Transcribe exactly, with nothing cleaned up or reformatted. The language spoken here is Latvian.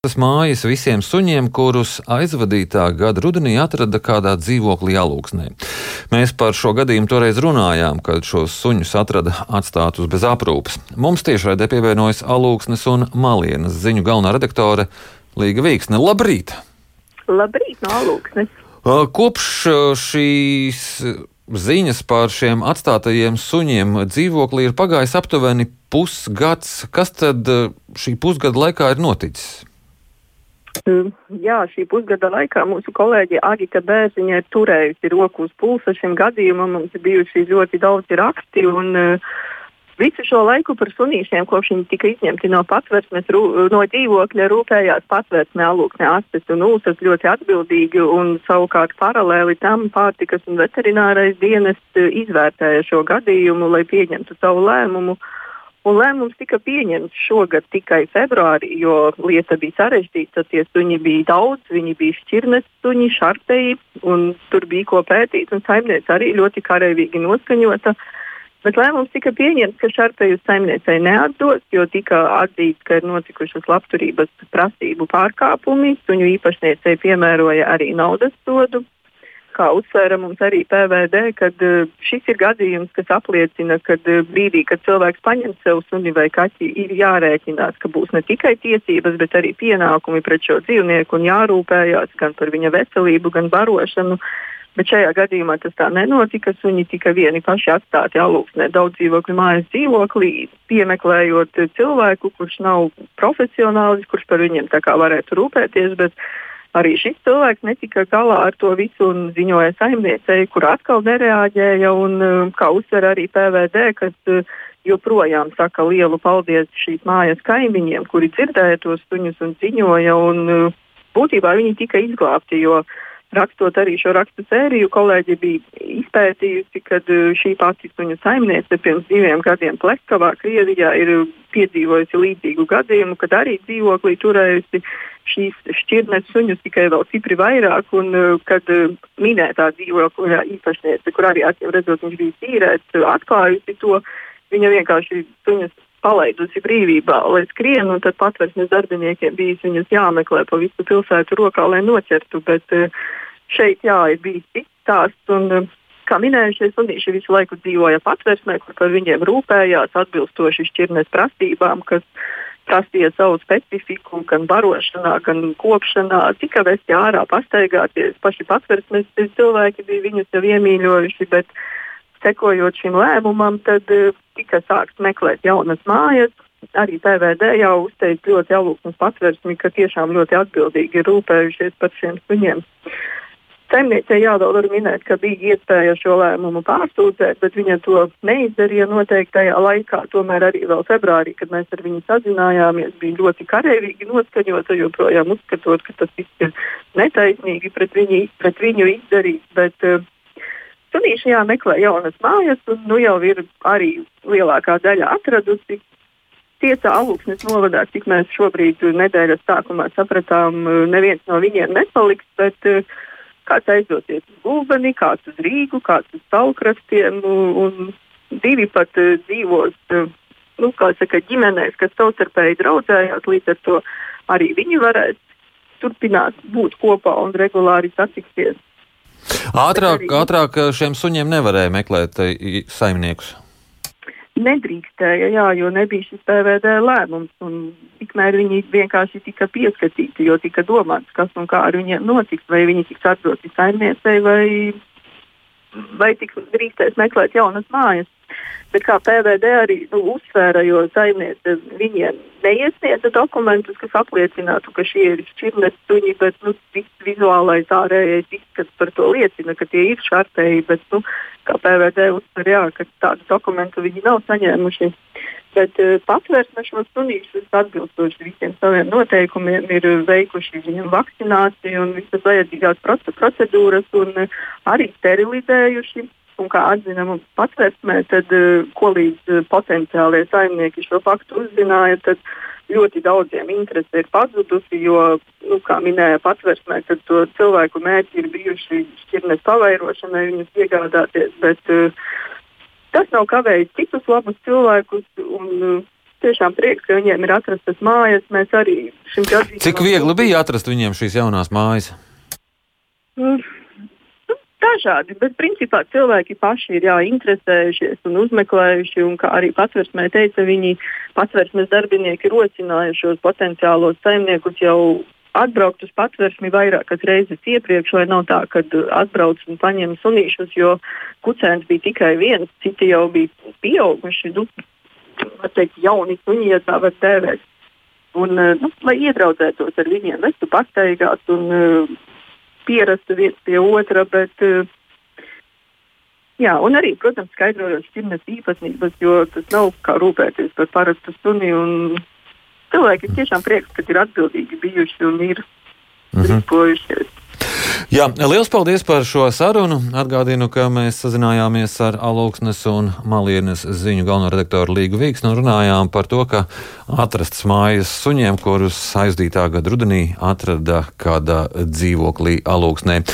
Tas mājas visiem suņiem, kurus aizvadītā gada rudenī atrada kādā dzīvoklī Alūksnē. Mēs par šo gadījumu toreiz runājām, kad šos suņus atrada atstātus bez aprūpes. Mums tiešraidē pievienojas Alūksnes un Malienas ziņu galvenā redaktore Līga Vīksne. Labrīt! Labrīt no Alūksnes! Kopš šīs ziņas par šiem atstātajiem suņiem dzīvoklī ir pagājis aptuveni pusgads. Kas tad šī pusgada laikā ir noticis? Jā, šī pusgada laikā mūsu kolēģe Agita Bērziņa ir turējusi roku uz pulsa šim gadījumam. Mums ir bijuši ļoti daudzi raksti un uh, visu šo laiku par sunīšiem, kopš viņi tika izņemti no patversmes, rū, no dzīvokļa, rūpējās patversme Alūksne astes un ūsas ļoti atbildīgi, un savukārt paralēli tam pārtikas un veterinārais dienests izvērtēja šo gadījumu, lai pieņemtu savu lēmumu. Un lēmums tika pieņemts šogad tikai februārī, jo lieta bija sarežģīta. Tie suņi bija daudz, viņi bija šķirnes suņi, šarteji, un tur bija ko pētīt, un saimniece arī ļoti kareivīgi noskaņota. Bet lēmums tika pieņemts, ka šarteju saimniecei neatdos, jo tika atzīts, ka ir notikušas labturības prasību pārkāpumi. Suņu īpašniecei piemēroja arī naudas sodu. Kā uzsvēra mums arī P V D, kad šis ir gadījums, kas apliecina, ka brīdī, kad cilvēks paņem sev suni vai kaķi, ir jārēķinās, ka būs ne tikai tiesības, bet arī pienākumi pret šo dzīvnieku un jārūpējās gan par viņa veselību, gan barošanu. Bet šajā gadījumā tas tā nenotika. Suņi tika vieni paši atstāti Alūksnē daudz dzīvokļu mājas dzīvoklī, piemeklējot cilvēku, kurš nav profesionālis, kurš par viņiem tā kā varētu rūpēties, bet arī šis cilvēks netika galā ar to visu un ziņoja saimniecei, kur atkal nereaģēja, un kā uzsver arī P V D, kas joprojām saka lielu paldies šīs mājas kaimiņiem, kuri dzirdēja tos suņus un ziņoja, un būtībā viņi tika izglābti, jo rakstot arī šo rakstu sēriju, kolēģi bija izpētījusi, kad šī pati suņu saimniece pirms diviem gadiem Pleskavā, Krievijā, ir piedzīvojusi līdzīgu gadījumu, kad arī dzīvoklī turējusi šīs šķirnes suņus tikai vēl cipri vairāk, un kad minētā dzīvokļa īpašniece, kur arī acīm redzot viņš bija tīrēts, atklājusi to, viņa vienkārši suņus palaidusi brīvībā, lai skrien, un tad patversmes darbiniekiem bijis viņus jāmeklē pa visu pilsētu rokā, lai noķertu, bet šeit jā, ir bijis cits stāsts, un kā minējušie sunīši visu laiku dzīvoja patversmē, kur par viņiem rūpējās atbilstoši šķirnes prasībām, kas prasīja savu specifiku, gan barošanā, gan kopšanā, tika vesti ārā pastaigāties, paši patversmes cilvēki bija viņus jau iemīļojuši, bet sekojot šim lēmumam, tad uh, tika sākts meklēt jaunas mājas. Arī P V D jau uzteica ļoti Alūksnes patversmi, ka tiešām ļoti atbildīgi ir rūpējušies par šiem suņiem. Saimniecei jāvēl var minēt, ka bija iespēja šo lēmumu pārsūdzēt, bet viņa to neizdarīja noteiktajā laikā. Tomēr arī vēl februārī, kad mēs ar viņu sazinājāmies, bija ļoti kareivīgi noskaņota, joprojām uzskatot, ka tas viss ir netaisnīgi pret, viņi, pret viņu izdarīts, bet uh, sunīši jāmeklē jaunas mājas, un nu jau ir arī lielākā daļa atradusi. Tiesā Alūksnes novadā, cik mēs šobrīd nedēļas sākumā sapratām, neviens no viņiem nepaliks, bet kāds aizdosies uz Gulbeni, kāds uz Rīgu, kāds uz Saulkrastiem, un divi pat dzīvos, nu, kā saka, ģimenēs, kas savstarpēji draudzējās, līdz ar to arī viņi varēs turpināt būt kopā un regulāri satikties. Ātrāk, ātrāk šiem suņiem nevarēja meklēt saimniekus? Nedrīkstēja, jā, jo nebija šis P V D lēmums, un tikmēr viņi vienkārši tika pieskatīti, jo tika domāts, kas un kā ar viņiem notiks, vai viņi tiks atdoti saimniecei, vai, vai tiks drīkstēs meklēt jaunas mājas. Bet kā P V D arī nu, uzsvēra, jo saimniece viņiem neiesniedza dokumentus, kas apliecinātu, ka šie ir šķirnes suņi, bet nu, viss vizuālais ārējais izskats par to liecina, ka tie ir šartēji, bet nu, kā P V D uzsver, jā, ka tādu dokumentu viņi nav saņēmuši. Bet uh, patversme šos sunīšus atbilstoši visiem saviem noteikumiem ir veikuši viņam vakcināciju un visas vajadzīgās procedūras un uh, arī sterilizējuši. Un kā atzina mums patversmē, tad, ko līdz potenciālie saimnieki šo faktu uzzināja, tad ļoti daudziem interese ir pazudusi, jo, nu, kā minēja patversmē, tad to cilvēku mērķi ir bijuši šķirnes pavairošanai, viņus iegādāties, bet uh, tas nav kavējis citus labus cilvēkus, un uh, tiešām prieks, ka viņiem ir atrastas mājas. Mēs arī šim gadījumam... Cik viegli bija atrast viņiem šīs jaunās mājas? Mm. Dažādi, bet principā cilvēki paši ir jā, interesējušies un uzmeklējuši, un kā arī patversmē teica, viņi patversmes darbinieki rosināja šos potenciālos saimniekus jau atbraukt uz patversmi vairākas reizes iepriekš, lai nav tā, kad atbrauc un paņem sunīšus, jo kucēns bija tikai viens, citi jau bija pieauguši, nu, var teikt, jauni suņi, ja tā var tēvēt. Un, nu, lai iedraudzētos ar viņiem, vestu pastaigāt un pierastu viens pie otra, bet, jā, un arī, protams, skaidrojot šķirnes īpatnības, jo tas nav kā rūpēties par parastu suni, un cilvēki ir tiešām prieks, ka ir atbildīgi bijuši un ir rīkojušies. Jā, liels paldies par šo sarunu. Atgādinu, ka mēs sazinājāmies ar Alūksnes un Malienes ziņu galveno redaktoru Līgu Vīksnu un runājām par to, ka atrastas mājas suņiem, kurus aizdītā gada rudenī atrada kādā dzīvoklī Alūksnē.